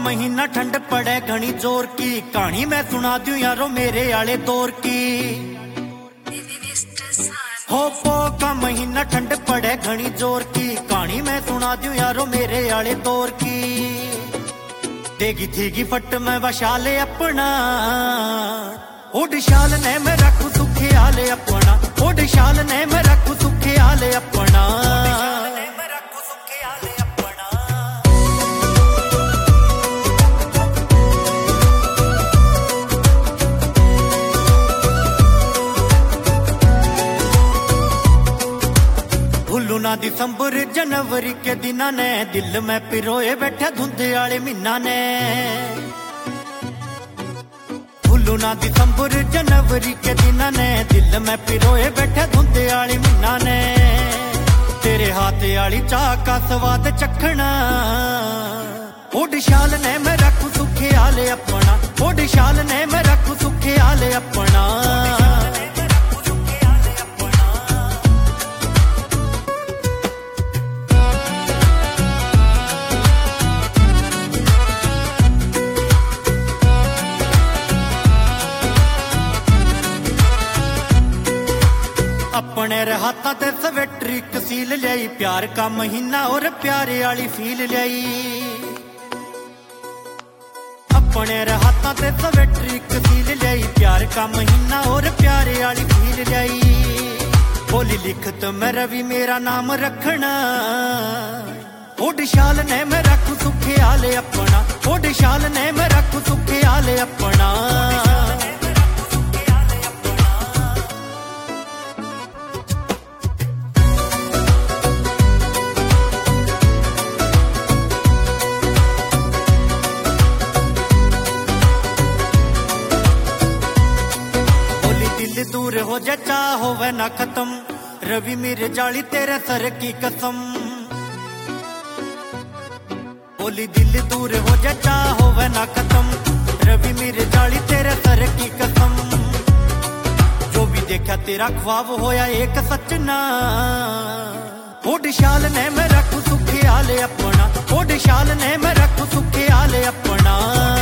महीना ठंड पड़े घनी जोर की कहानी मैं सुना दूं यारो मेरे आले दौर की। हो पो का महीना ठंड पड़े घनी जोर की कहानी मैं सुना दूं यारो मेरे आले दौर की। देगी थीगी फट में वशाले अपना उड़ शाल ने मैं रखू सुखे आले अपना उड़ शाल ने मैं रखू सुखे आले अपना। ना दिसंबर जनवरी के दिना ने दिल में पिरोए बैठे धुंधे आले मीना ने। भूलू ना दिसंबर जनवरी के दिना ने दिल में पिरोए बैठे धुंधे आले मीना ने। तेरे हाथ आली चाह का स्वाद चखना उड़ शाल ने मैं रखू सुखे आले अपना उड़ शाल ने मैं रखू सुखे आले अपना। अपने हाथा ते स्वेटरी कसील ल्याई प्यार का महीना और प्यारे आली फील ल्याई। अपने हाथा ते स्वेटरी कसील ल्याई प्यार का महीना और प्यारे आली फील ल्याई। बोली लिखत में रवि मेरा नाम रखना उड़ शाल ने मैं रखू सुखे आले अपना उड़ शाल ने मैं रखू सुखे आले अपना। दूर हो जा चाह होवे ना खत्म रवि मेरे जाली तेरे सर की कसम। बोली दिल दूर हो जा चाह होवे ना खत्म रवि मेरे जाली तेरे सर की कसम। जो भी देखा तेरा ख्वाब होया एक सच ना उड़ शाल ने मैं रखू सुखे आले अपना उड़ शाल ने मैं रखू सुखे आले अपना।